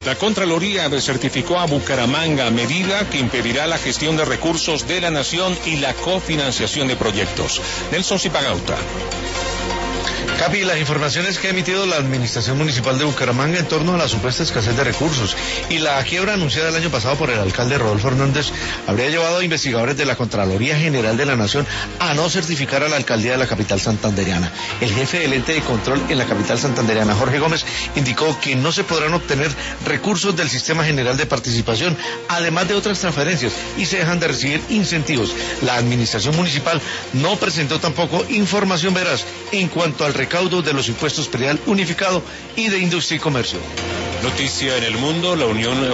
La Contraloría certificó a Bucaramanga medida que impedirá la gestión de recursos de la nación y la cofinanciación de proyectos. Nelson Zipagauta. Capi, las informaciones que ha emitido la Administración Municipal de Bucaramanga en torno a la supuesta escasez de recursos y la quiebra anunciada el año pasado por el alcalde Rodolfo Hernández habría llevado a investigadores de la Contraloría General de la Nación a no certificar a la alcaldía de la capital santandereana. El jefe del ente de control en la capital santandereana, Jorge Gómez, indicó que no se podrán obtener recursos del Sistema General de Participación, además de otras transferencias, y se dejan de recibir incentivos. La Administración Municipal no presentó tampoco información veraz en cuanto al recaudo de los impuestos predial unificado y de industria y comercio. Noticia en el mundo: la Unión